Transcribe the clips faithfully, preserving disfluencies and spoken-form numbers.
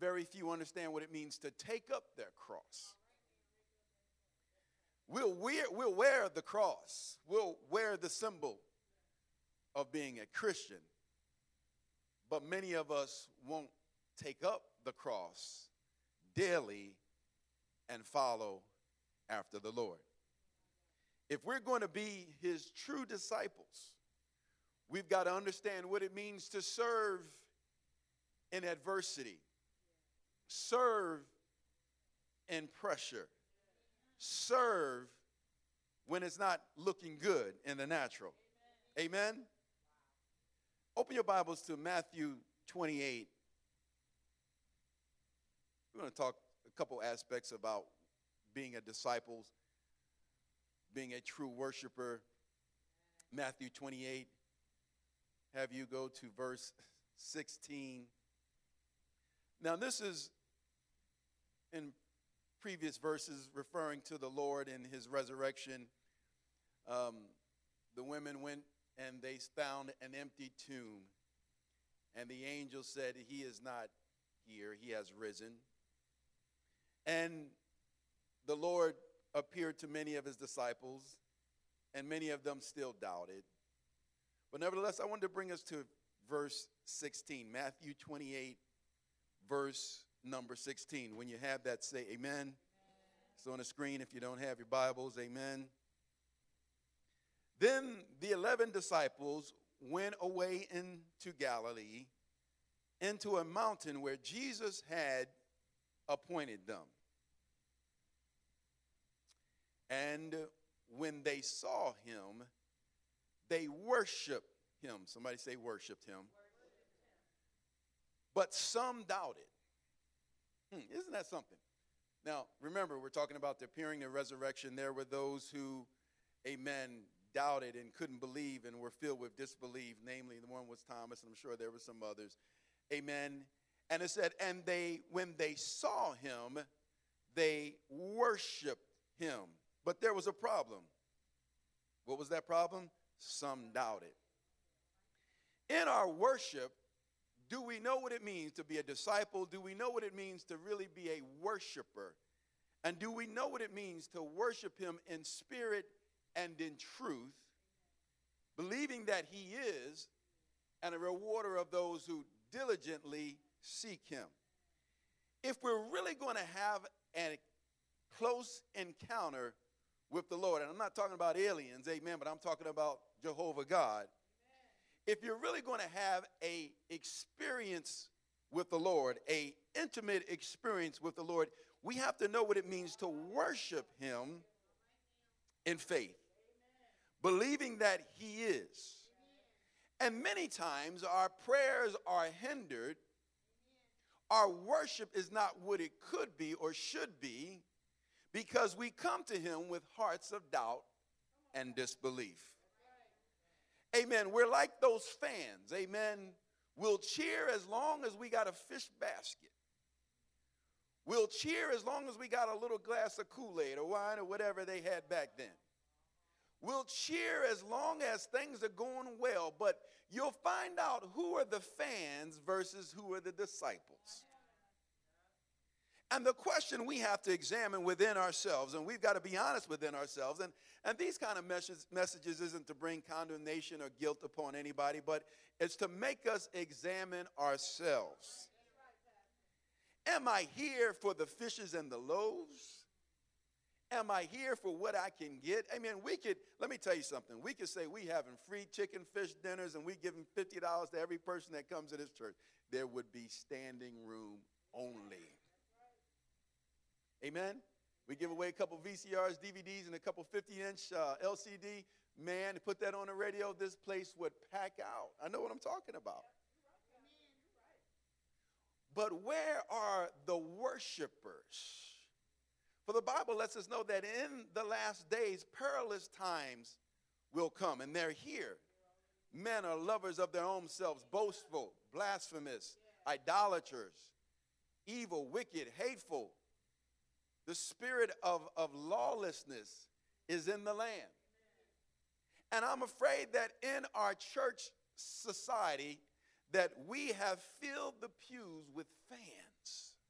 very few understand what it means to take up their cross. We'll wear, we'll wear the cross. We'll wear the symbol of being a Christian. But many of us won't take up the cross daily and follow after the Lord. If we're going to be his true disciples, we've got to understand what it means to serve in adversity, serve in pressure, serve when it's not looking good in the natural. Amen? Open your Bibles to Matthew twenty-eight. We're going to talk a couple aspects about being a disciple, being a true worshiper. Matthew twenty-eight. Have you go to verse sixteen. Now, this is in previous verses referring to the Lord and his resurrection. Um, the women went and they found an empty tomb. And the angel said, he is not here, he has risen. And the Lord appeared to many of his disciples, and many of them still doubted. But nevertheless, I wanted to bring us to verse sixteen, Matthew twenty-eight, verse number sixteen. When you have that, say amen. Amen. It's on the screen if you don't have your Bibles, amen. Then the eleven disciples went away into Galilee, into a mountain where Jesus had appointed them. And when they saw him, they worshiped him. Somebody say worshiped him. But some doubted. Hmm, isn't that something? Now, remember, we're talking about the appearing and resurrection. There were those who, amen, doubted and couldn't believe and were filled with disbelief. Namely, the one was Thomas, and I'm sure there were some others. Amen. And it said, and they, when they saw him, they worshiped him. But there was a problem. What was that problem? Some doubted. In our worship, do we know what it means to be a disciple? Do we know what it means to really be a worshiper? And do we know what it means to worship him in spirit and in truth, believing that he is and a rewarder of those who diligently seek him? If we're really going to have a close encounter with the Lord, and I'm not talking about aliens, amen, but I'm talking about Jehovah God. If you're really going to have a experience with the Lord, a intimate experience with the Lord, we have to know what it means to worship him in faith, believing that he is. And many times our prayers are hindered. Our worship is not what it could be or should be because we come to him with hearts of doubt and disbelief. Amen. We're like those fans. Amen. We'll cheer as long as we got a fish basket. We'll cheer as long as we got a little glass of Kool-Aid or wine or whatever they had back then. We'll cheer as long as things are going well, but you'll find out who are the fans versus who are the disciples. And the question we have to examine within ourselves, and we've got to be honest within ourselves, and, and these kind of messages, messages isn't to bring condemnation or guilt upon anybody, but it's to make us examine ourselves. Am I here for the fishes and the loaves? Am I here for what I can get? I mean, we could, let me tell you something. We could say we having free chicken, fish dinners, and we giving fifty dollars to every person that comes to this church. There would be standing room only. Amen? We give away a couple V C Rs, D V Ds, and a couple fifty-inch uh, L C D. Man, to put that on the radio, this place would pack out. I know what I'm talking about. But where are the worshipers? For the Bible lets us know that in the last days, perilous times will come, and they're here. Men are lovers of their own selves, boastful, blasphemous, idolaters, evil, wicked, hateful. The spirit of, of lawlessness is in the land. And I'm afraid that in our church society that we have filled the pews with fans.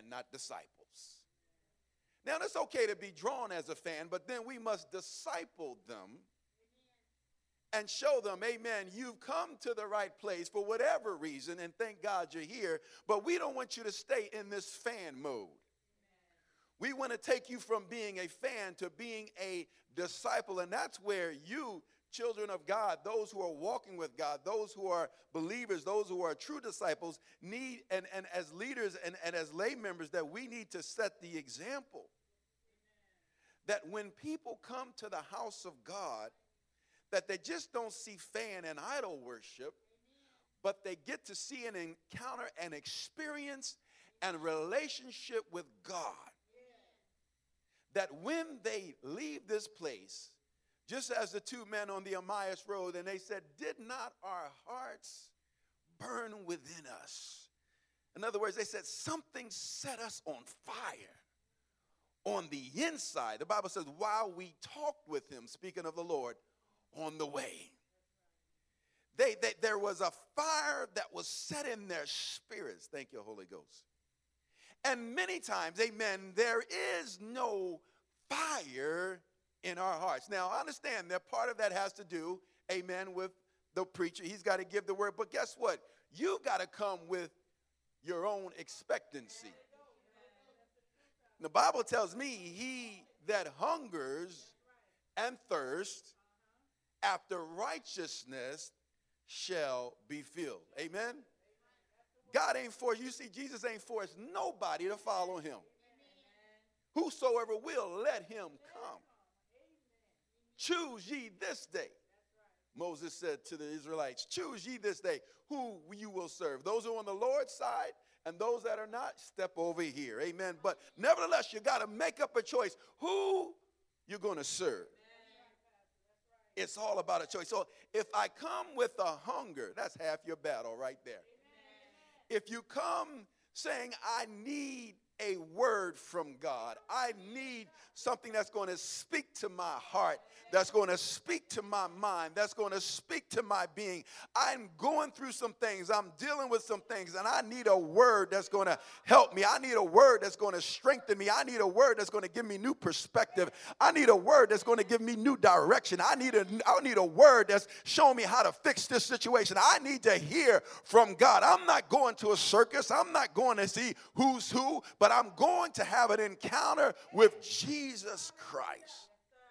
not disciples. Now, it's okay to be drawn as a fan, but then we must disciple them and show them, amen, you've come to the right place for whatever reason, and thank God you're here, but we don't want you to stay in this fan mode. We want to take you from being a fan to being a disciple, and that's where you, children of God, those who are walking with God, those who are believers, those who are true disciples, need, and, and as leaders and, and as lay members, that we need to set the example. That when people come to the house of God, that they just don't see fan and idol worship, but they get to see and encounter and experience and relationship with God. That when they leave this place, just as the two men on the Emmaus Road, and they said, did not our hearts burn within us? In other words, they said, something set us on fire on the inside. The Bible says, while we talked with him, speaking of the Lord, on the way. They, they, there was a fire that was set in their spirits. Thank you, Holy Ghost. And many times, amen, there is no fire in our hearts. Now, I understand that part of that has to do, amen, with the preacher. He's got to give the word. But guess what? You got to come with your own expectancy. The Bible tells me, he that hungers and thirsts after righteousness shall be filled. Amen? God ain't forced, you see, Jesus ain't forced nobody to follow him. Whosoever will, let him come. Choose ye this day. Moses said to the Israelites, choose ye this day who you will serve. Those who are on the Lord's side and those that are not, step over here. Amen. But nevertheless, you got to make up a choice who you're going to serve. It's all about a choice. So if I come with a hunger, that's half your battle right there. If you come saying, I need a word from God, I need something that's going to speak to my heart, that's going to speak to my mind, that's going to speak to my being. I'm going through some things. I'm dealing with some things, and I need a word that's going to help me. I need a word that's going to strengthen me. I need a word that's going to give me new perspective. I need a word that's going to give me new direction. I need a, I need a word that's showing me how to fix this situation. I need to hear from God. I'm not going to a circus. I'm not going to see who's who, but I'm going to have an encounter with Jesus Christ.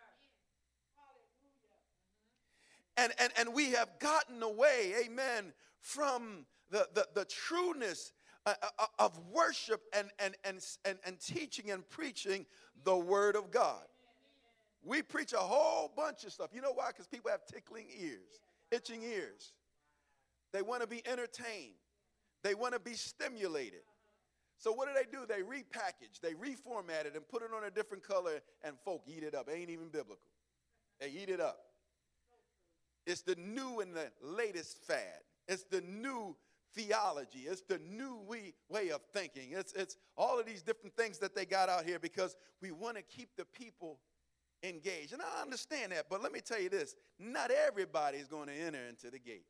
And, and, and we have gotten away, amen, from the, the, the trueness uh, uh, of worship and, and, and, and, and teaching and preaching the word of God. We preach a whole bunch of stuff. You know why? Because people have tickling ears, itching ears. They want to be entertained. They want to be stimulated. So what do they do? They repackage, they reformat it and put it on a different color, and folk eat it up. It ain't even biblical. They eat it up. It's the new and the latest fad. It's the new theology. It's the new we, way of thinking. It's, it's all of these different things that they got out here because we want to keep the people engaged. And I understand that, but let me tell you this. Not everybody is going to enter into the gate.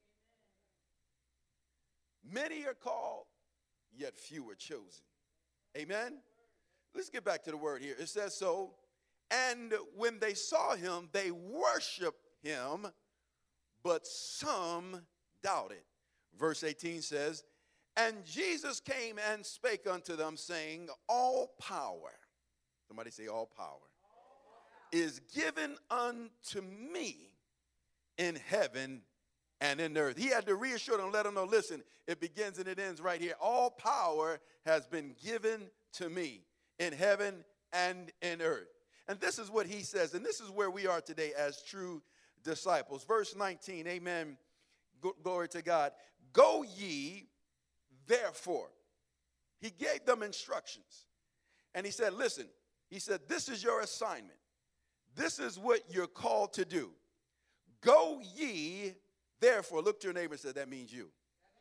Many are called, yet few are chosen. Amen? Let's get back to the word here. It says so, and when they saw him, they worshiped him, but some doubted. Verse eighteen says, and Jesus came and spake unto them, saying, all power, somebody say all power, all power, is given unto me in heaven and in earth. He had to reassure them, let them know, listen, it begins and it ends right here. All power has been given to me in heaven and in earth. And this is what he says, and this is where we are today as true disciples. Verse nineteen, amen, glory to God. Go ye, therefore. He gave them instructions. And he said, listen, he said, this is your assignment. This is what you're called to do. Go ye, therefore. Look to your neighbor and say, that means you.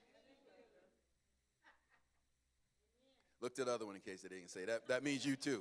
Look to the other one in case they didn't say that. That means you too.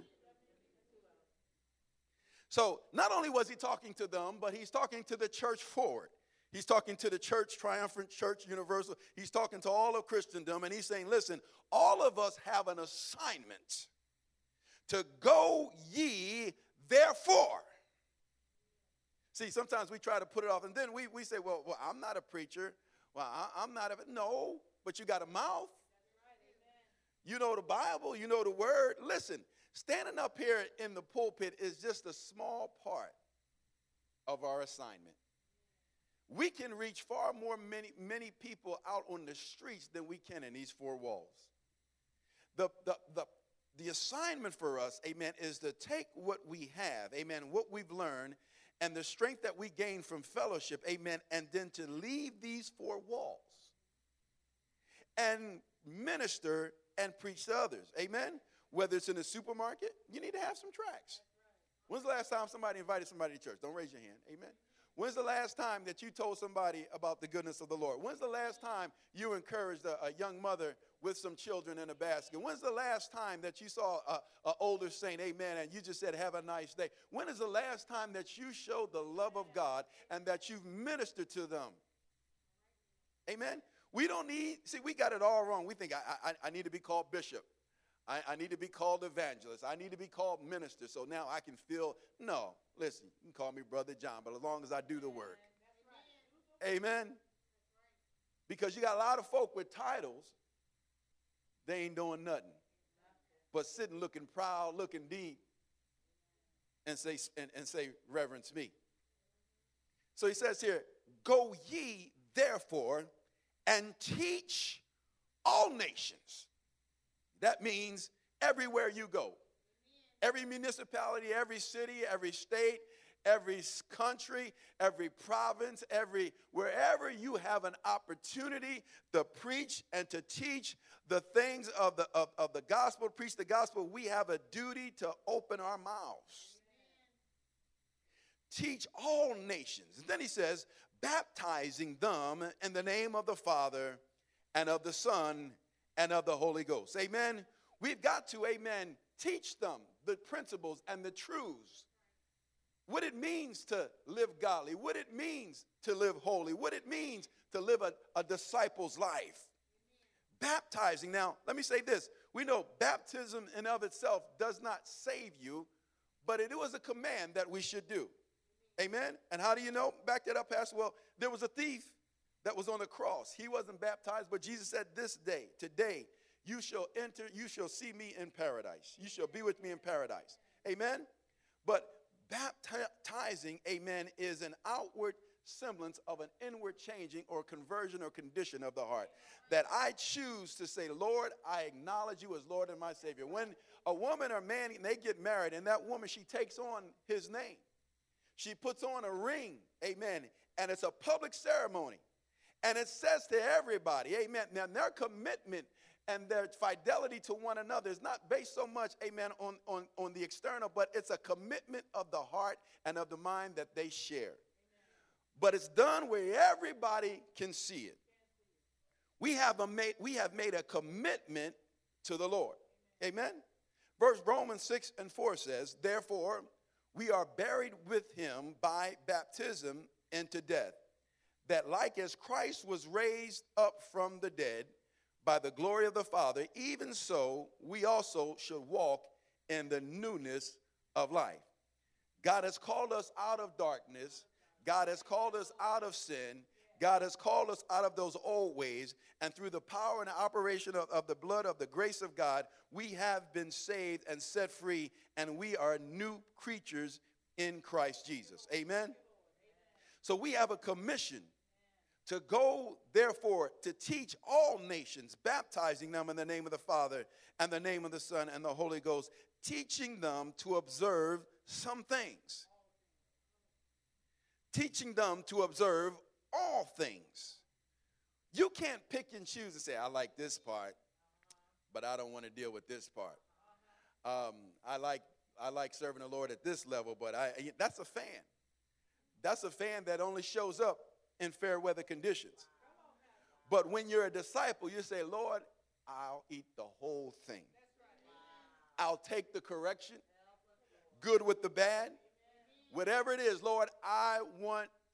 So not only was he talking to them, but he's talking to the church forward. He's talking to the church, triumphant church, universal. He's talking to all of Christendom, and he's saying, listen, all of us have an assignment to go ye therefore. See, sometimes we try to put it off, and then we, we say, well, well, I'm not a preacher. Well, I, I'm not a, no, but you got a mouth. You know the Bible, you know the word. Listen, standing up here in the pulpit is just a small part of our assignment. We can reach far more many, many people out on the streets than we can in these four walls. The, the, the, the assignment for us, amen, is to take what we have, amen, what we've learned, and the strength that we gain from fellowship, amen, and then to leave these four walls and minister and preach to others, amen. Whether it's in the supermarket, you need to have some tracts. When's the last time somebody invited somebody to church? Don't raise your hand, amen. When's the last time that you told somebody about the goodness of the Lord? When's the last time you encouraged a, a young mother with some children in a basket? When's the last time that you saw an older saint, amen, and you just said, have a nice day? When is the last time that you showed the love of God and that you've ministered to them? Amen? We don't need, see, we got it all wrong. We think I, I, I need to be called bishop. I, I need to be called evangelist. I need to be called minister. So now I can feel, no, listen, you can call me Brother John, but as long as I do the work. Amen? Because you got a lot of folk with titles, they ain't doing nothing but sitting looking proud, looking deep, and say, and, and say, reverence me. So he says here, go ye therefore and teach all nations. That means everywhere you go. Every municipality, every city, every state, every country, every province, every wherever you have an opportunity to preach and to teach the things of the of, of the gospel, preach the gospel, we have a duty to open our mouths. Teach all nations. And then he says, baptizing them in the name of the Father and of the Son and of the Holy Ghost. Amen. We've got to, amen, teach them the principles and the truths. What it means to live godly, what it means to live holy, what it means to live a, a disciple's life. Baptizing. Now, let me say this. We know baptism in of itself does not save you, but it was a command that we should do. Amen. And how do you know? Back that up, Pastor. Well, there was a thief that was on the cross. He wasn't baptized, but Jesus said, this day, today, you shall enter, you shall see me in paradise. You shall be with me in paradise. Amen? But baptizing, amen, is an outward semblance of an inward changing or conversion or condition of the heart. That I choose to say, Lord, I acknowledge you as Lord and my Savior. When a woman or man, they get married, and that woman, she takes on his name. She puts on a ring, amen, and it's a public ceremony. And it says to everybody, amen, now their commitment and their fidelity to one another is not based so much, amen, on, on, on the external, but it's a commitment of the heart and of the mind that they share. But it's done where everybody can see it. We have, a made, we have made a commitment to the Lord. Amen? Verse Romans six and four says, therefore, we are buried with him by baptism into death, that like as Christ was raised up from the dead by the glory of the Father, even so we also should walk in the newness of life. God has called us out of darkness. God has called us out of sin. God has called us out of those old ways. And through the power and the operation of, of the blood of the grace of God, we have been saved and set free, and we are new creatures in Christ Jesus. Amen? So we have a commission to go, therefore, to teach all nations, baptizing them in the name of the Father and the name of the Son and the Holy Ghost, teaching them to observe some things. Teaching them to observe all things. You can't pick and choose and say, I like this part, but I don't want to deal with this part. Um, I like I like serving the Lord at this level, but I that's a fan. That's a fan that only shows up in fair weather conditions. But when you're a disciple, you say, Lord, I'll eat the whole thing. I'll take the correction, good with the bad. Whatever it is, Lord, I want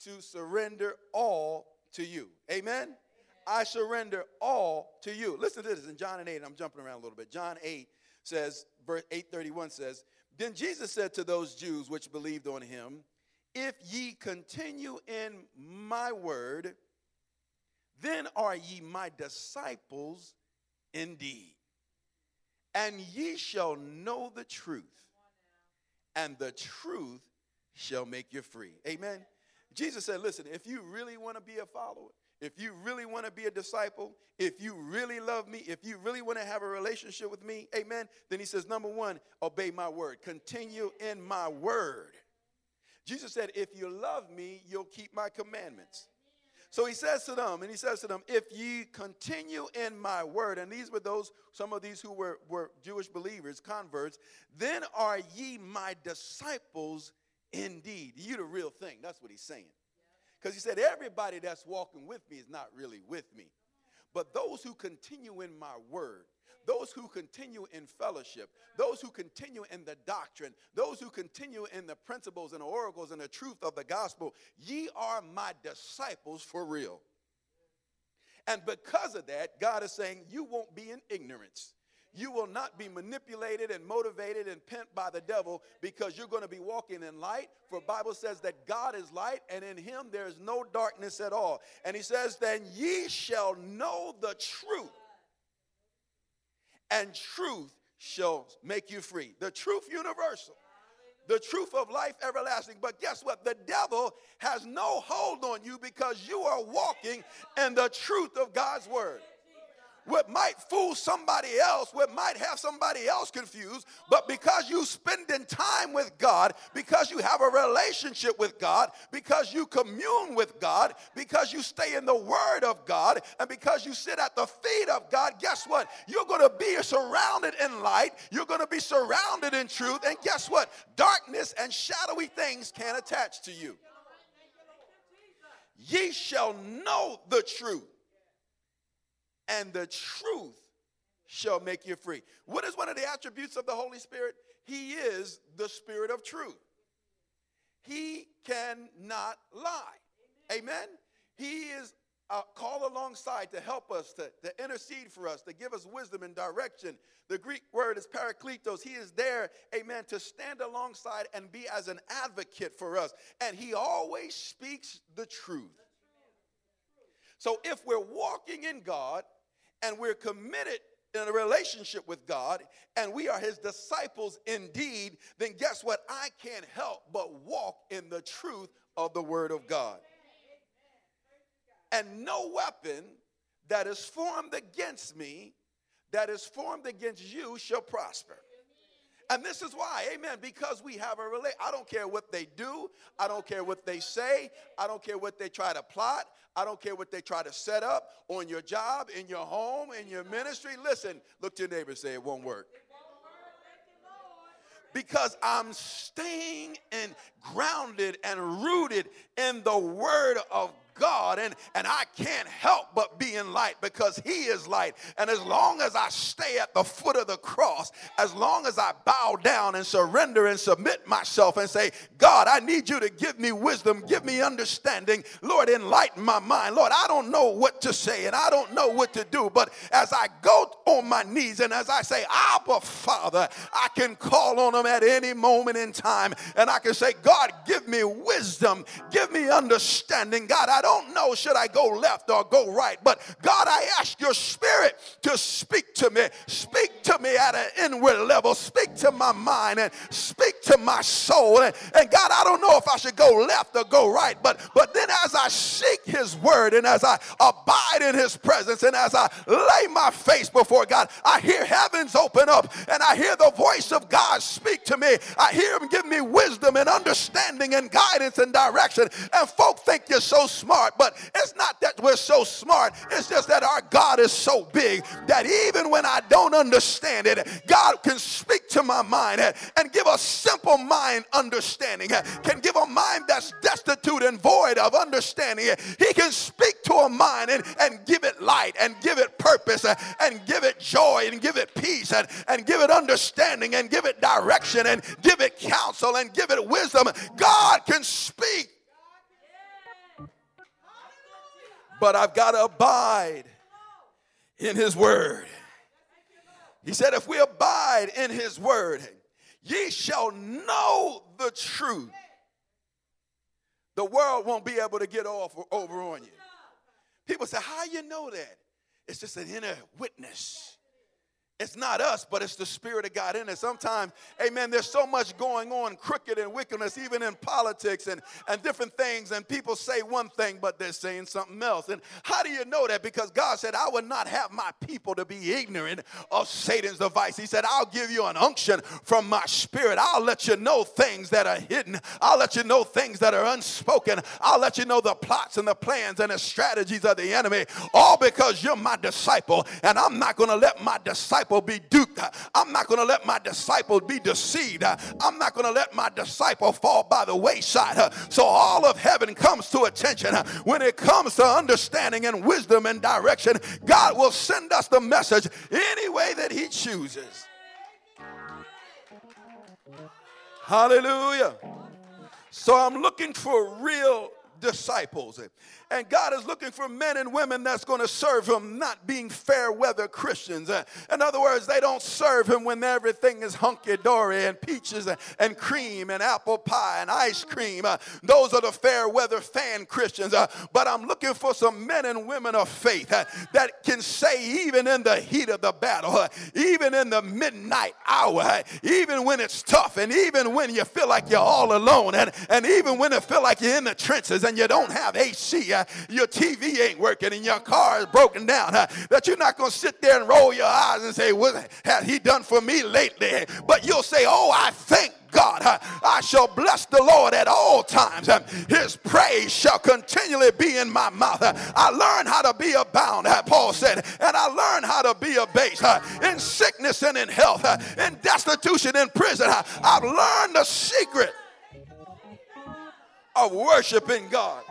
to surrender all to you. Amen? I surrender all to you. Listen to this in John eight, and I'm jumping around a little bit. John eight says, verse eight thirty-one says, then Jesus said to those Jews which believed on him, if ye continue in my word, then are ye my disciples indeed. And ye shall know the truth, and the truth shall make you free. Amen? Jesus said, listen, if you really want to be a follower, if you really want to be a disciple, if you really love me, if you really want to have a relationship with me, amen, then he says, number one, obey my word. Continue in my word. Jesus said, if you love me, you'll keep my commandments. So he says to them, and he says to them, if ye continue in my word, and these were those, some of these who were, were Jewish believers, converts, then are ye my disciples indeed. You the real thing. That's what he's saying. Because he said, everybody that's walking with me is not really with me. But those who continue in my word, those who continue in fellowship, those who continue in the doctrine, those who continue in the principles and the oracles and the truth of the gospel, ye are my disciples for real. And because of that, God is saying you won't be in ignorance. You will not be manipulated and motivated and pent by the devil, because you're going to be walking in light. For the Bible says that God is light, and in him there is no darkness at all. And he says, then ye shall know the truth, and truth shall make you free. The truth universal. The truth of life everlasting. But guess what? The devil has no hold on you, because you are walking in the truth of God's word. What might fool somebody else, what might have somebody else confused, but because you spending time with God, because you have a relationship with God, because you commune with God, because you stay in the word of God, and because you sit at the feet of God, guess what? You're going to be surrounded in light. You're going to be surrounded in truth. And guess what? Darkness and shadowy things can't attach to you. Ye shall know the truth, and the truth shall make you free. What is one of the attributes of the Holy Spirit? He is the Spirit of truth. He cannot lie. Amen? Amen? He is uh, called alongside to help us, to, to intercede for us, to give us wisdom and direction. The Greek word is parakletos. He is there, amen, to stand alongside and be as an advocate for us. And he always speaks the truth. So if we're walking in God, and we're committed in a relationship with God, and we are his disciples indeed, then guess what? I can't help but walk in the truth of the word of God. And no weapon that is formed against me, that is formed against you, shall prosper. And this is why, amen, because we have a relation. I don't care what they do. I don't care what they say. I don't care what they try to plot. I don't care what they try to set up on your job, in your home, in your ministry. Listen, look to your neighbor and say, it won't work. Because I'm staying and grounded and rooted in the word of God, and, and I can't help but be in light, because he is light. And as long as I stay at the foot of the cross, as long as I bow down and surrender and submit myself and say, God, I need you to give me wisdom, give me understanding. Lord, enlighten my mind. Lord, I don't know what to say and I don't know what to do, but as I go on my knees and as I say, Abba, Father, I can call on him at any moment in time, and I can say, God, give me wisdom, give me understanding. God, I don't know, should I go left or go right? But God, I ask your spirit to speak to me. Speak to me at an inward level. Speak to my mind and speak to my soul. And, and God, I don't know if I should go left or go right. But, but then as I seek his word and as I abide in his presence and as I lay my face before God, I hear heavens open up and I hear the voice of God speak to me. I hear him give me wisdom and understanding and guidance and direction. And folk think you're so smart. But it's not that we're so smart. It's just that our God is so big that even when I don't understand it, God can speak to my mind and give a simple mind understanding, can give a mind that's destitute and void of understanding. He can speak to a mind and, and give it light and give it purpose and give it joy and give it peace and, and give it understanding and give it direction and give it counsel and give it wisdom. God can speak. but I've got to abide in his word. He said, if we abide in his word, ye shall know the truth. The world won't be able to get off or over on you. People say, how you know that? It's just an inner witness. It's not us, but it's the Spirit of God in us. Sometimes, amen, there's so much going on, crooked and wickedness, even in politics and, and different things, and people say one thing, but they're saying something else. And how do you know that? Because God said, I would not have my people to be ignorant of Satan's device. He said, I'll give you an unction from my Spirit. I'll let you know things that are hidden. I'll let you know things that are unspoken. I'll let you know the plots and the plans and the strategies of the enemy, all because you're my disciple, and I'm not going to let my disciple be duped. I'm not going to let my disciple be deceived. I'm not going to let my disciple fall by the wayside. So all of heaven comes to attention. When it comes to understanding and wisdom and direction, God will send us the message any way that he chooses. Hallelujah. So I'm looking for real disciples. And God is looking for men and women that's going to serve him, not being fair weather Christians. Uh, in other words, they don't serve him when everything is hunky-dory and peaches and, and cream and apple pie and ice cream. Uh, those are the fair weather fan Christians. Uh, but I'm looking for some men and women of faith uh, that can say, even in the heat of the battle, uh, even in the midnight hour, uh, even when it's tough, and even when you feel like you're all alone, and, and even when it feel like you're in the trenches and you don't have A C, uh, your T V ain't working and your car is broken down, uh, that you're not going to sit there and roll your eyes and say, what has he done for me lately? But you'll say, oh, I thank God. uh, I shall bless the Lord at all times. Uh, his praise shall continually be in my mouth. Uh, I learned how to be abound, uh, Paul said, and I learned how to be abased uh, in sickness and in health, uh, in destitution, in prison. Uh, I've learned the secret of worshiping God.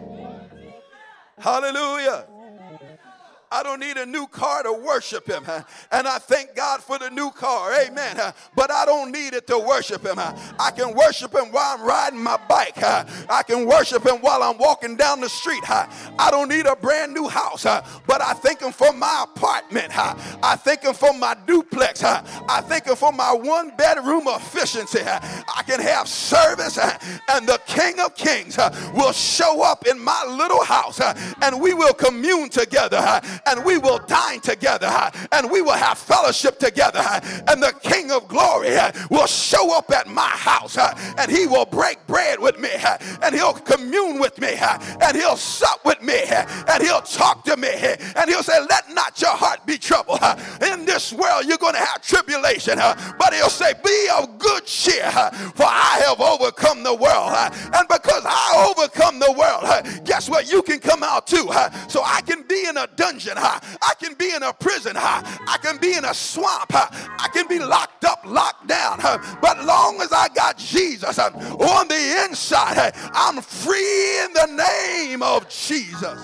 Hallelujah. I don't need a new car to worship him. And I thank God for the new car. Amen. But I don't need it to worship him. I can worship him while I'm riding my bike. I can worship him while I'm walking down the street. I don't need a brand new house. But I thank him for my apartment. I thank him for my duplex. I thank him for my one bedroom efficiency. I can have service, and the King of Kings will show up in my little house, and we will commune together. And we will dine together, and we will have fellowship together, and the King of Glory will show up at my house, and he will break bread with me, and he'll commune with me, and he'll sup with me, and he'll talk to me, and he'll say, let not your heart be troubled. In this world you're going to have tribulation, but he'll say, be of good cheer, for I have overcome the world. And because I overcome the world, guess what? You can come out too. So I can be in a dungeon, I can be in a prison, I can be in a swamp, I can be locked up, locked down, but long as I got Jesus on the inside, I'm free in the name of Jesus.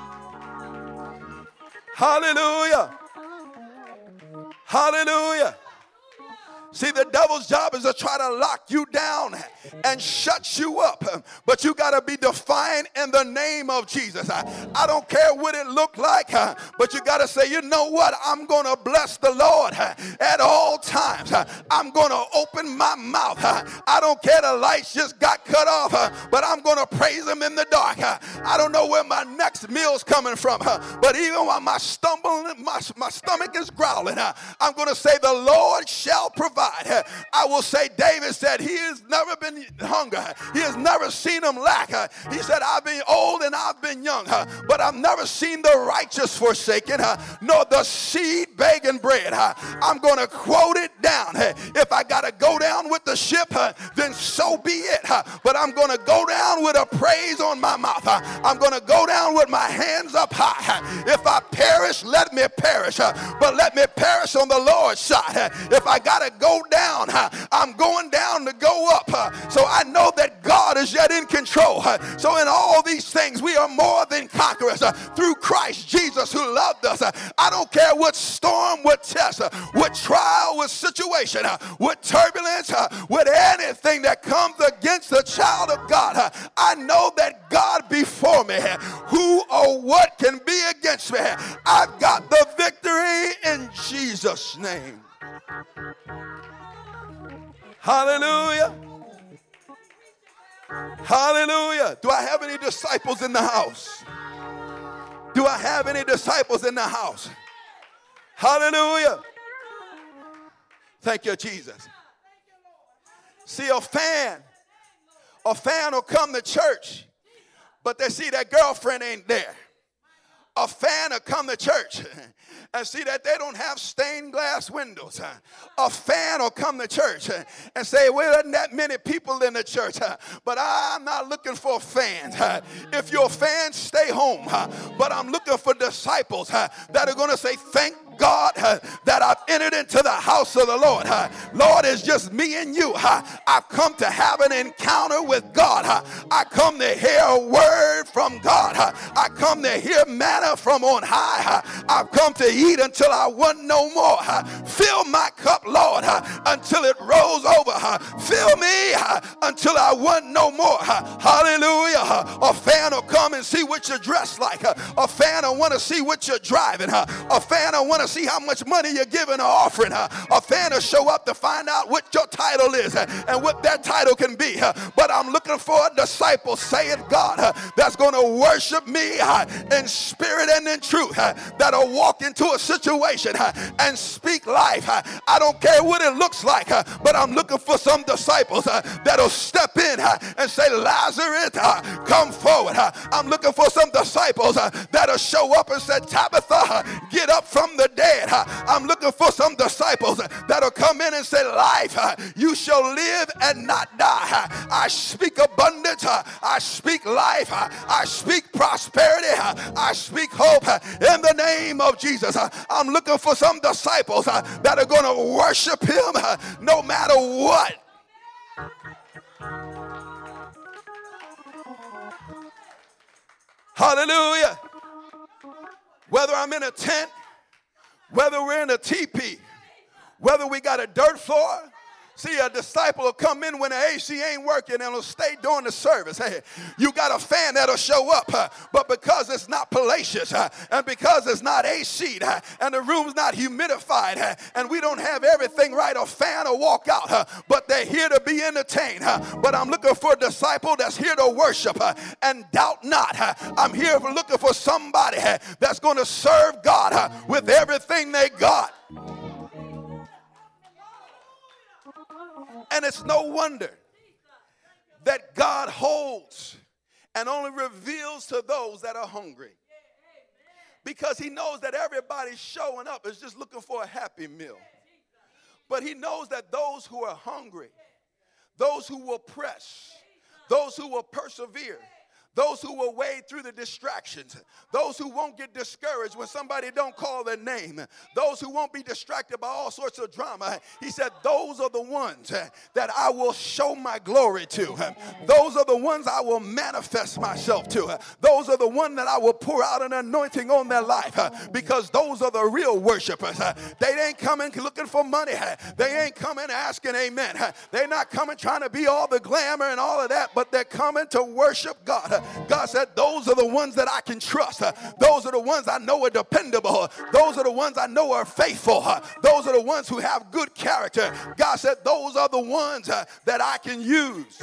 Hallelujah. Hallelujah. See, the devil's job is to try to lock you down and shut you up. But you got to be defiant in the name of Jesus. I don't care what it looked like, but you got to say, you know what? I'm going to bless the Lord at all times. I'm going to open my mouth. I don't care the lights just got cut off, but I'm going to praise him in the dark. I don't know where my next meal's coming from, but even while my stumble, my, my stomach is growling, I'm going to say the Lord shall provide. I will say, David said he has never been hungry. He has never seen him lack. He said, I've been old and I've been young, but I've never seen the righteous forsaken, nor the seed begging bread. I'm going to quote it down. If I got to go down with the ship, then so be it. But I'm going to go down with a praise on my mouth. I'm going to go down with my hands up high. If I perish, let me perish, but let me perish on the Lord's side. If I got to go down, I'm going down to go up. So I know that God is yet in control. So in all these things, we are more than conquerors through Christ Jesus who loved us. I don't care what storm, what test, what trial, what situation situation, uh, with turbulence, uh, with anything that comes against the child of God, uh, I know that God before me, who or what can be against me? I've got the victory in Jesus' name. Hallelujah. Hallelujah. Do I have any disciples in the house? Do I have any disciples in the house? Hallelujah. Thank you, Jesus. See, a fan, a fan will come to church, but they see that girlfriend ain't there. A fan will come to church and see that they don't have stained glass windows. A fan will come to church and say, well, there isn't that many people in the church, but I'm not looking for fans. If you're a fan, stay home. But I'm looking for disciples that are going to say, thank God uh, that I've entered into the house of the Lord. Uh, Lord, it's just me and you. Uh, I've come to have an encounter with God. Uh, I come to hear a word from God. Uh, I come to hear manna from on high. Uh, I've come to eat until I want no more. Uh, fill my cup, Lord, uh, until it rolls over. Uh, fill me uh, until I want no more. Uh, hallelujah. Uh, a fan will come and see what you're dressed like. Uh, a fan will want to see what you're driving. Uh, a fan will want to see how much money you're giving an offering. Uh, a fan will show up to find out what your title is uh, and what that title can be. Uh, but I'm looking for a disciple, saith God, uh, that's going to worship me uh, in spirit and in truth, uh, that'll walk into a situation uh, and speak life. Uh, I don't care what it looks like, uh, but I'm looking for some disciples uh, that'll step in uh, and say, Lazarus, uh, come forward. Uh, I'm looking for some disciples uh, that'll show up and say, Tabitha, uh, get up from the dead. I'm looking for some disciples that'll come in and say, life, you shall live and not die. I speak abundance. I speak life. I speak prosperity. I speak hope in the name of Jesus. I'm looking for some disciples that are going to worship him no matter what. Hallelujah. Whether I'm in a tent, whether we're in a teepee, whether we got a dirt floor. See, a disciple will come in when the A C ain't working and will stay during the service. Hey, you got a fan that'll show up, uh, but because it's not palatious uh, and because it's not A C'd uh, and the room's not humidified uh, and we don't have everything right, a fan will walk out, uh, but they're here to be entertained. Uh, but I'm looking for a disciple that's here to worship uh, and doubt not. Uh, I'm here for looking for somebody uh, that's going to serve God uh, with everything they got. And it's no wonder that God holds and only reveals to those that are hungry. Because he knows that everybody showing up is just looking for a happy meal. But he knows that those who are hungry, those who will press, those who will persevere, those who will wade through the distractions, those who won't get discouraged when somebody don't call their name, those who won't be distracted by all sorts of drama. He said, those are the ones that I will show my glory to. Those are the ones I will manifest myself to. Those are the ones that I will pour out an anointing on their life, because those are the real worshipers. They ain't coming looking for money. They ain't coming asking amen. They're not coming trying to be all the glamour and all of that, but they're coming to worship God. God said, those are the ones that I can trust. Those are the ones I know are dependable. Those are the ones I know are faithful. Those are the ones who have good character. God said, those are the ones that I can use.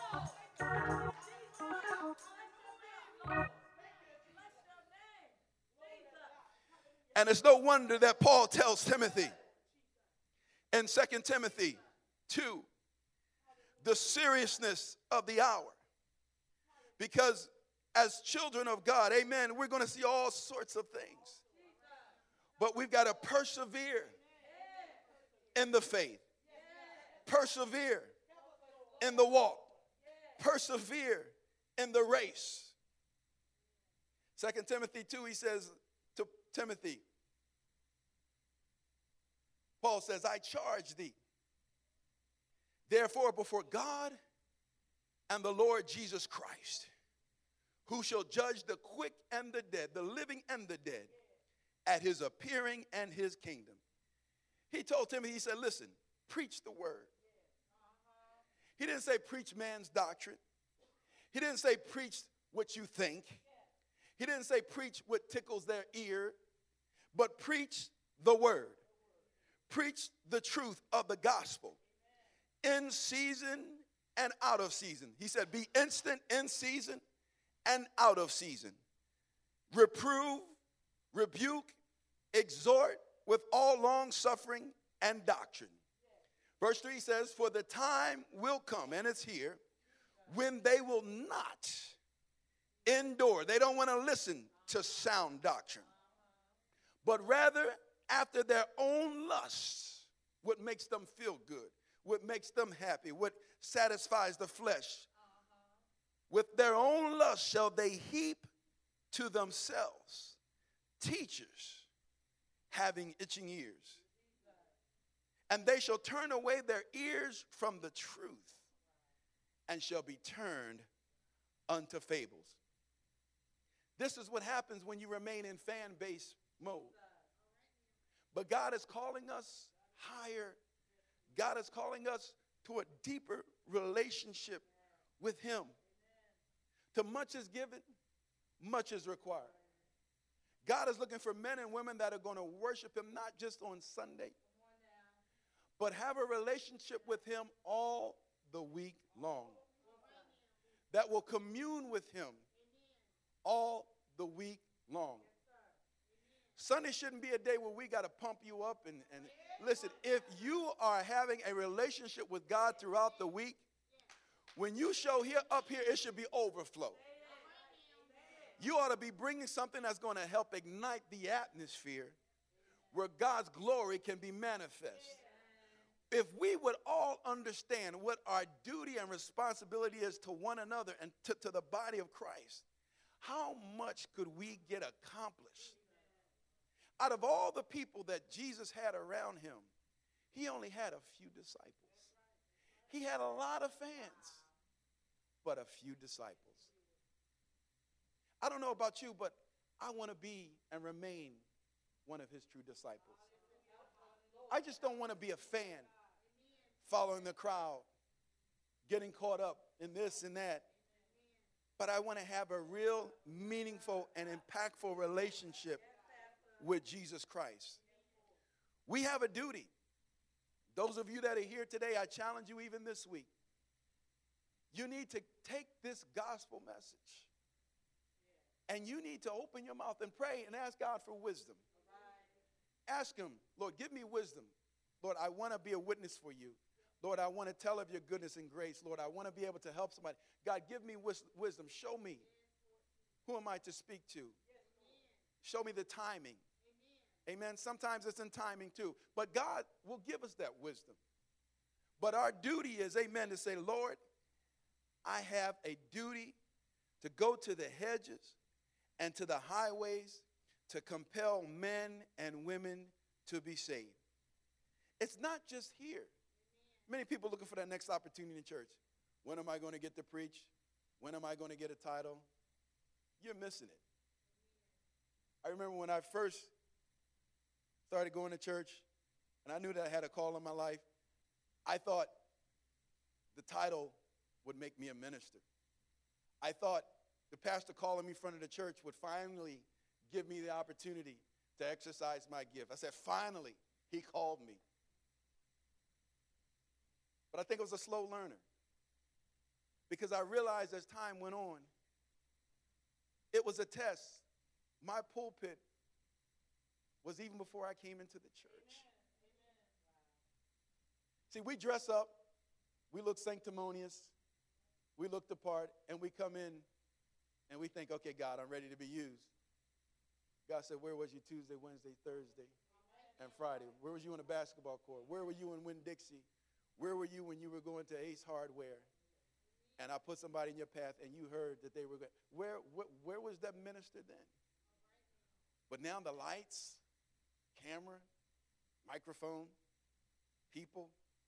And it's no wonder that Paul tells Timothy in Second Timothy two, the seriousness of the hour. Because as children of God, amen, we're going to see all sorts of things. But we've got to persevere in the faith. Persevere in the walk. Persevere in the race. Second Timothy two, he says to Timothy, Paul says, I charge thee, therefore, before God and the Lord Jesus Christ, who shall judge the quick and the dead, the living and the dead, at his appearing and his kingdom. He told Timothy, he said, listen, preach the word. He didn't say preach man's doctrine. He didn't say preach what you think. He didn't say preach what tickles their ear, but preach the word. Preach the truth of the gospel in season and out of season. He said, be instant in season and out of season. Reprove, rebuke, exhort with all long suffering and doctrine. Verse three says, for the time will come, and it's here, when they will not endure. They don't want to listen to sound doctrine, but rather after their own lusts, what makes them feel good, what makes them happy, what satisfies the flesh. With their own lust shall they heap to themselves teachers having itching ears. And they shall turn away their ears from the truth and shall be turned unto fables. This is what happens when you remain in fan base mode. But God is calling us higher. God is calling us to a deeper relationship with him. To much is given, much is required. God is looking for men and women that are going to worship him not just on Sunday, but have a relationship with him all the week long. That will commune with him all the week long. Sunday shouldn't be a day where we got to pump you up. And, and listen, if you are having a relationship with God throughout the week, when you show here up here, it should be overflow. You ought to be bringing something that's going to help ignite the atmosphere where God's glory can be manifest. If we would all understand what our duty and responsibility is to one another and to, to the body of Christ, how much could we get accomplished? Out of all the people that Jesus had around him, he only had a few disciples. He had a lot of fans, but a few disciples. I don't know about you, but I want to be and remain one of his true disciples. I just don't want to be a fan following the crowd, getting caught up in this and that. But I want to have a real meaningful and impactful relationship with Jesus Christ. We have a duty. Those of you that are here today, I challenge you even this week. You need to take this gospel message and you need to open your mouth and pray and ask God for wisdom. Ask him, Lord, give me wisdom. Lord, I want to be a witness for you. Lord, I want to tell of your goodness and grace. Lord, I want to be able to help somebody. God, give me wis- wisdom. Show me who am I to speak to. Show me the timing. Amen. Sometimes it's in timing too. But God will give us that wisdom. But our duty is, amen, to say, Lord, I have a duty to go to the hedges and to the highways to compel men and women to be saved. It's not just here. Many people looking for that next opportunity in church. When am I going to get to preach? When am I going to get a title? You're missing it. I remember when I first started going to church, and I knew that I had a call in my life, I thought the title would make me a minister. I thought the pastor calling me in front of the church would finally give me the opportunity to exercise my gift. I said, finally, he called me. But I think it was a slow learner because I realized as time went on, it was a test. My pulpit was even before I came into the church. See, we dress up, we look sanctimonious, we look the part, and we come in and we think, okay, God, I'm ready to be used. God said, where was you Tuesday, Wednesday, Thursday, and Friday? Where was you on the basketball court? Where were you in Winn-Dixie? Where were you when you were going to Ace Hardware? And I put somebody in your path and you heard that they were going. Where, where, where was that minister then? But now the lights, camera, microphone, people.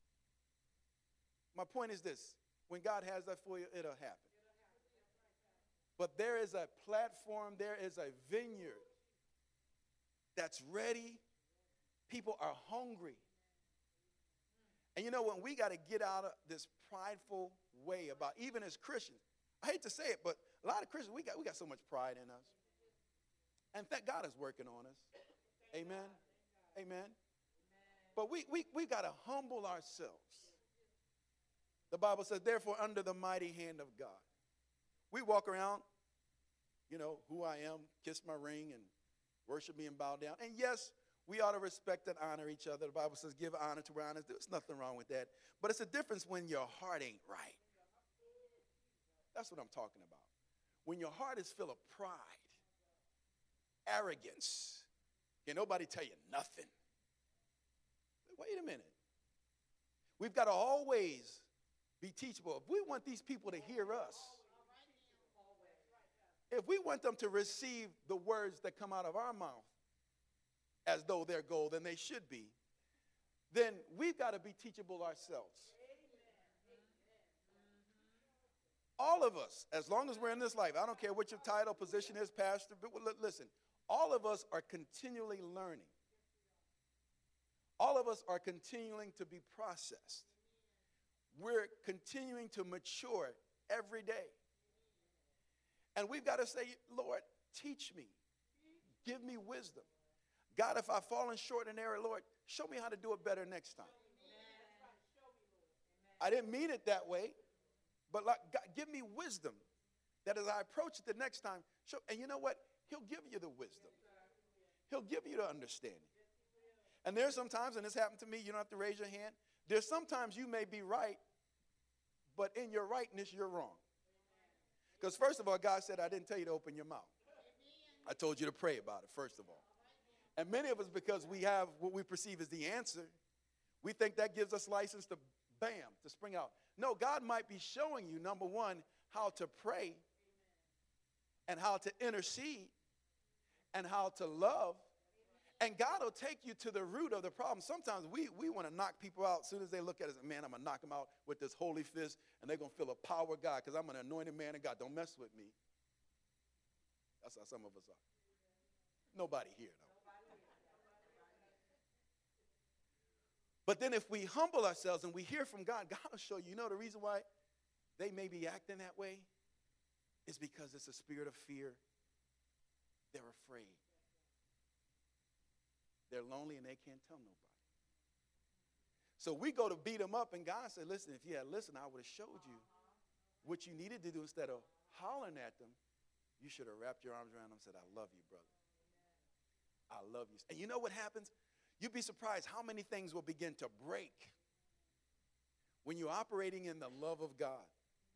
My point is this. When God has that for you, it'll happen. But there is a platform, there is a vineyard that's ready. People are hungry And you know what? We got to get out of this prideful way about, even as Christians. I hate to say it, but a lot of Christians, we got, we got so much pride in us. And thank God is working on us. Amen. Amen. But we, we, we got to humble ourselves. The Bible says, therefore, under the mighty hand of God. We walk around, you know, who I am, kiss my ring, and worship me and bow down. And yes, we ought to respect and honor each other. The Bible says, give honor to where honor is due. There's nothing wrong with that. But it's a difference when your heart ain't right. That's what I'm talking about. When your heart is full of pride, arrogance, can nobody tell you nothing? Wait a minute. We've got to always be teachable. If we want these people to hear us, if we want them to receive the words that come out of our mouth as though they're gold, and they should be, then we've got to be teachable ourselves. All of us, as long as we're in this life, I don't care what your title, position is, pastor, but listen, all of us are continually learning. All of us are continuing to be processed. We're continuing to mature every day. And we've got to say, Lord, teach me. Give me wisdom. God, if I've fallen short in error, Lord, show me how to do it better next time. I didn't mean it that way, but like, God, give me wisdom that as I approach it the next time, show, and you know what? He'll give you the wisdom. He'll give you the understanding. And there's sometimes, and this happened to me, you don't have to raise your hand. There's sometimes you may be right, but in your rightness, you're wrong. Because first of all, God said, I didn't tell you to open your mouth. I told you to pray about it, first of all. And many of us, because we have what we perceive as the answer, we think that gives us license to, bam, to spring out. No, God might be showing you, number one, how to pray and how to intercede and how to love. And God will take you to the root of the problem. Sometimes we, we want to knock people out as soon as they look at us. Man, I'm going to knock them out with this holy fist, and they're going to feel the power of God because I'm an anointed man of God. Don't mess with me. That's how some of us are. Nobody here, though. But then if we humble ourselves and we hear from God, God will show you. You know the reason why they may be acting that way is because it's a spirit of fear. They're afraid. They're lonely and they can't tell nobody. So we go to beat them up, and God said, listen, if you had listened, I would have showed you what you needed to do. Instead of hollering at them, you should have wrapped your arms around them and said, I love you, brother. I love you. And you know what happens? You'd be surprised how many things will begin to break when you're operating in the love of God.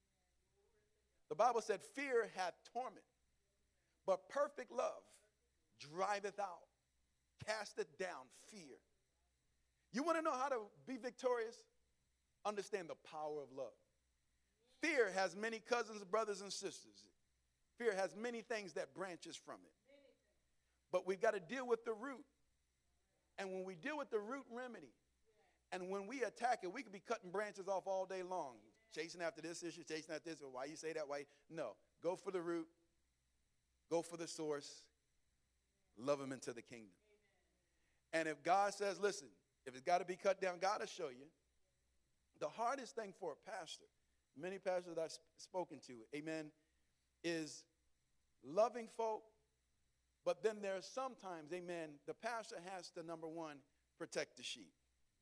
The Bible said, fear hath torment, but perfect love driveth out. Casteth down fear. You want to know how to be victorious? Understand the power of love. Fear has many cousins, brothers, and sisters. Fear has many things that branches from it. But we've got to deal with the root. And when we deal with the root remedy, and when we attack it, we could be cutting branches off all day long, chasing after this issue, chasing after this. Why you say that? Why? No. Go for the root. Go for the source. Love them into the kingdom. And if God says, listen, if it's got to be cut down, God will show you. The hardest thing for a pastor, many pastors that I've spoken to, amen, is loving folk. But then there's sometimes, amen, the pastor has to, number one, protect the sheep.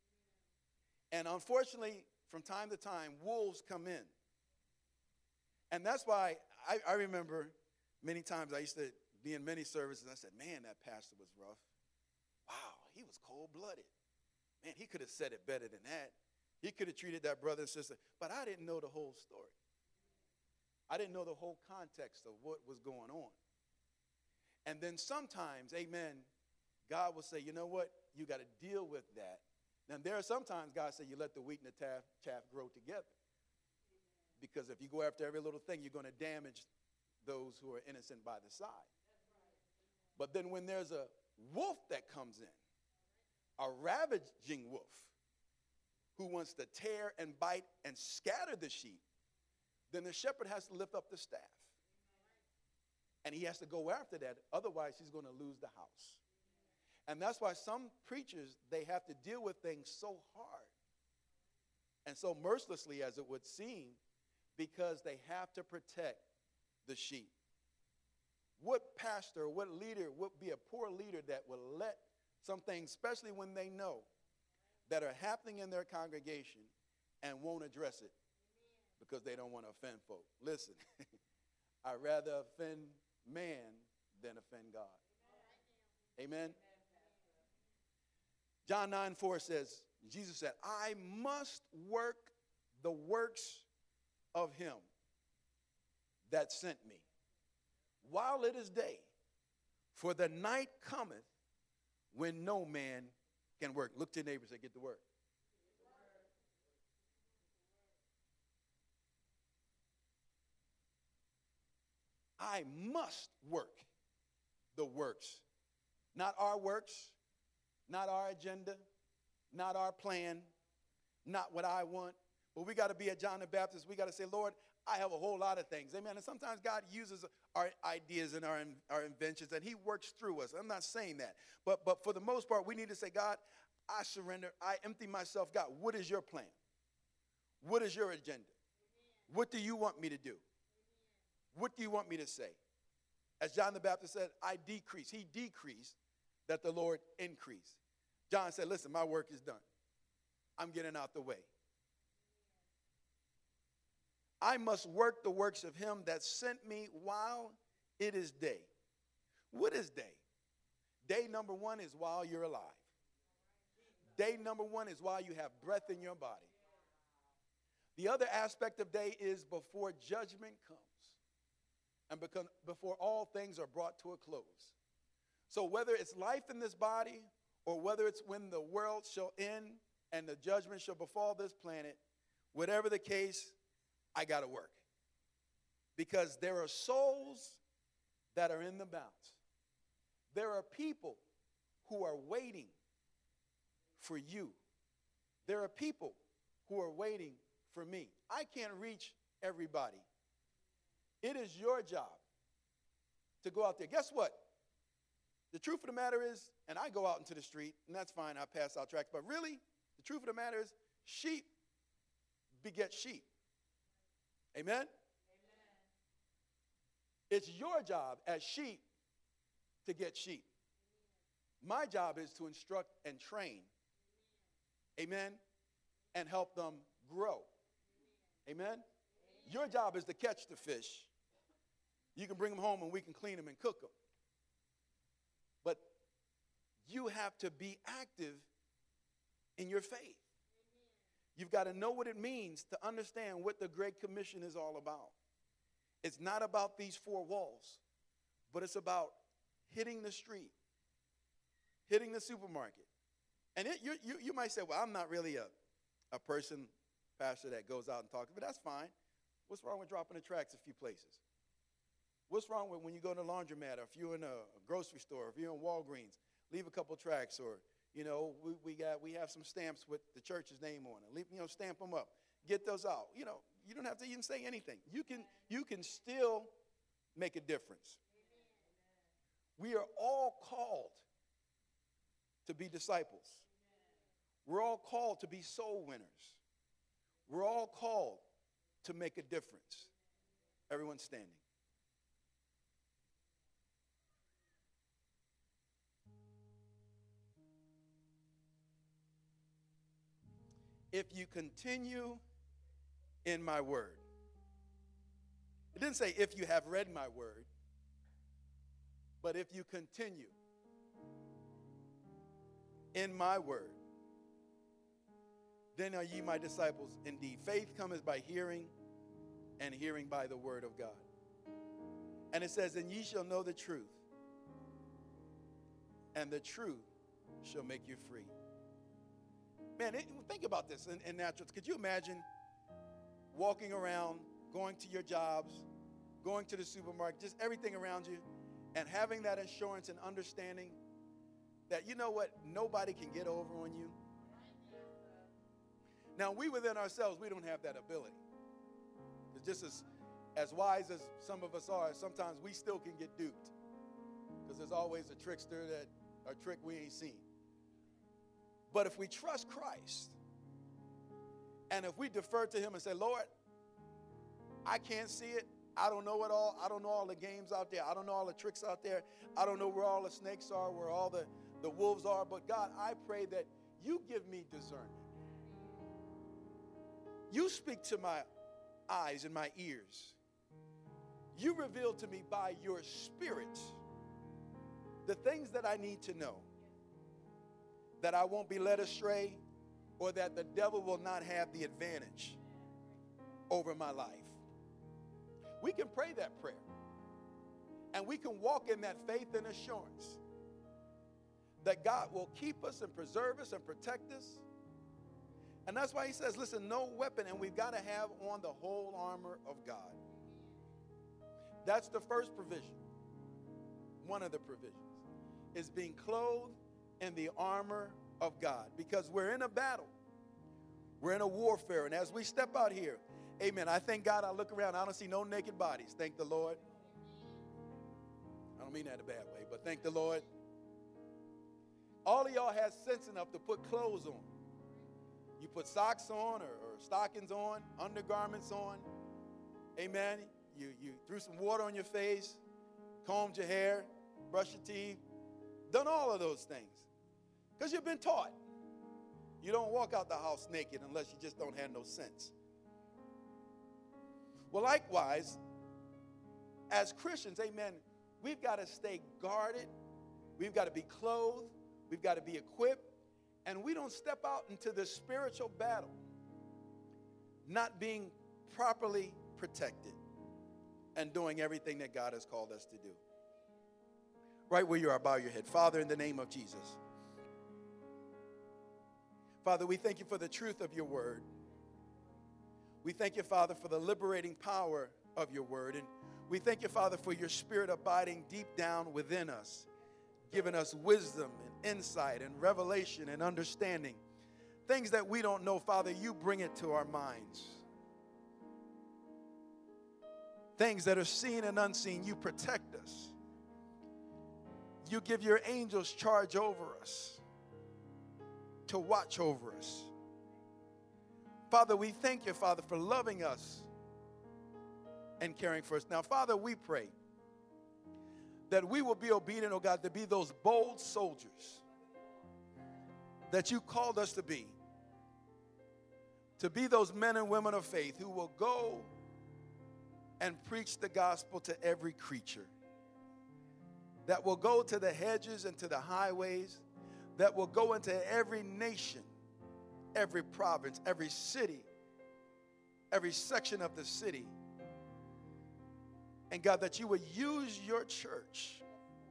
And unfortunately, from time to time, wolves come in. And that's why I, I remember many times I used to be in many services, and I said, man, that pastor was rough. Wow, he was cold-blooded. Man, he could have said it better than that. He could have treated that brother and sister. But I didn't know the whole story. I didn't know the whole context of what was going on. And then sometimes, amen, God will say, you know what? You got to deal with that. Now, there are sometimes God said you let the wheat and the chaff, chaff grow together. Because if you go after every little thing, you're going to damage those who are innocent by the side. But then when there's a wolf that comes in, a ravaging wolf who wants to tear and bite and scatter the sheep, then the shepherd has to lift up the staff. And he has to go after that. Otherwise, he's going to lose the house. And that's why some preachers, they have to deal with things so hard And so mercilessly, as it would seem, because they have to protect the sheep. What pastor, what leader would be a poor leader that will let some things, especially when they know that are happening in their congregation, and won't address it because they don't want to offend folk? Listen, I'd rather offend man than offend God. Amen. John nine four says, Jesus said, I must work the works of him that sent me while it is day, for the night cometh when no man can work. Look to your neighbors and get to work. I must work the works. Not our works, not our agenda, not our plan, not what I want. But we got to be at John the Baptist. We got to say, Lord, I have a whole lot of things. Amen. And sometimes God uses our ideas and our, our inventions, and he works through us. I'm not saying that. But, but for the most part, we need to say, God, I surrender. I empty myself. God, what is your plan? What is your agenda? What do you want me to do? What do you want me to say? As John the Baptist said, I decrease. He decreased that the Lord increase. John said, listen, my work is done. I'm getting out the way. I must work the works of him that sent me while it is day. What is day? Day number one is while you're alive. Day number one is while you have breath in your body. The other aspect of day is before judgment comes and before all things are brought to a close. So whether it's life in this body or whether it's when the world shall end and the judgment shall befall this planet, whatever the case, I got to work. Because there are souls that are in the balance. There are people who are waiting for you. There are people who are waiting for me. I can't reach everybody. It is your job to go out there. Guess what? The truth of the matter is, and I go out into the street, and that's fine, I pass out tracts, but really, the truth of the matter is, sheep beget sheep. Amen? Amen? It's your job as sheep to get sheep. My job is to instruct and train. Amen? And help them grow. Amen? Amen? Your job is to catch the fish. You can bring them home and we can clean them and cook them. But you have to be active in your faith. You've got to know what it means to understand what the Great Commission is all about. It's not about these four walls, but it's about hitting the street, hitting the supermarket. And it, you, you, you might say, well, I'm not really a, a person, pastor, that goes out and talks, but that's fine. What's wrong with dropping the tracts a few places? What's wrong with when you go to the laundromat, or if you're in a, a grocery store, or if you're in Walgreens, leave a couple tracts, or, you know, we, we got we have some stamps with the church's name on it. Leave, you know, stamp them up. Get those out. You know, you don't have to even say anything. You can, you can still make a difference. We are all called to be disciples. We're all called to be soul winners. We're all called to make a difference. Everyone standing. If you continue in my word. It didn't say if you have read my word, but if you continue in my word, then are ye my disciples indeed. Faith cometh by hearing, and hearing by the word of God. And it says, and ye shall know the truth, and the truth shall make you free. Man, it, think about this in, in natural. Could you imagine walking around, going to your jobs, going to the supermarket, just everything around you, and having that assurance and understanding that, you know what, nobody can get over on you? Now, we within ourselves, we don't have that ability. It's just as, as wise as some of us are, sometimes we still can get duped. Because there's always a trickster that, a trick we ain't seen. But if we trust Christ And if we defer to him and say, Lord, I can't see it. I don't know it all. I don't know all the games out there. I don't know all the tricks out there. I don't know where all the snakes are, where all the, the wolves are. But God, I pray that you give me discernment. You speak to my eyes and my ears. You reveal to me by your Spirit the things that I need to know, that I won't be led astray, or that the devil will not have the advantage over my life. We can pray that prayer, and we can walk in that faith and assurance that God will keep us and preserve us and protect us. And that's why he says, listen, no weapon, and we've got to have on the whole armor of God. That's the first provision. One of the provisions is being clothed in the armor of God, because we're in a battle. We're in a warfare. And as we step out here, amen, I thank God. I look around, I don't see no naked bodies. Thank the Lord. I don't mean that in a bad way, but thank the Lord. All of y'all has sense enough to put clothes on. You put socks on, or, or stockings on, undergarments on. Amen. You, you threw some water on your face, combed your hair, brushed your teeth, done all of those things. Because you've been taught. You don't walk out the house naked unless you just don't have no sense. Well, likewise, as Christians, amen, we've got to stay guarded. We've got to be clothed. We've got to be equipped. And we don't step out into the spiritual battle not being properly protected and doing everything that God has called us to do. Right where you are, bow your head. Father, in the name of Jesus. Father, we thank you for the truth of your word. We thank you, Father, for the liberating power of your word. And we thank you, Father, for your Spirit abiding deep down within us, giving us wisdom and insight and revelation and understanding. Things that we don't know, Father, you bring it to our minds. Things that are seen and unseen, you protect us. You give your angels charge over us, to watch over us. Father, we thank you, Father, for loving us and caring for us. Now, Father, we pray that we will be obedient, oh God, to be those bold soldiers that you called us to be. To be those men and women of faith who will go and preach the gospel to every creature. That will go to the hedges and to the highways. That will go into every nation, every province, every city, every section of the city. And God, that you would use your church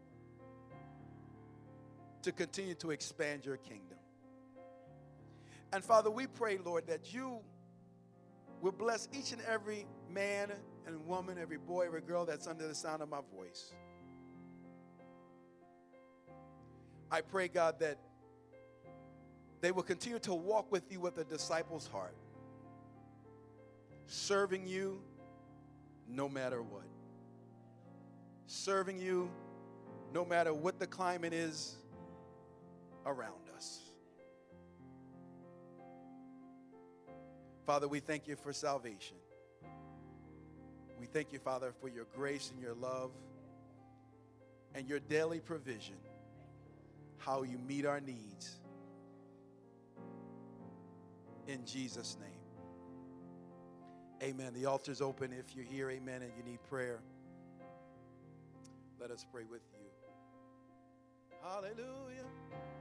to continue to expand your kingdom. And Father, we pray, Lord, that you will bless each and every man and woman, every boy, every girl that's under the sound of my voice. I pray, God, that they will continue to walk with you with a disciple's heart, serving you no matter what. Serving you no matter what the climate is around us. Father, we thank you for salvation. We thank you, Father, for your grace and your love and your daily provision, how you meet our needs. In Jesus' name. Amen. The altar's open if you're here, amen, and you need prayer. Let us pray with you. Hallelujah.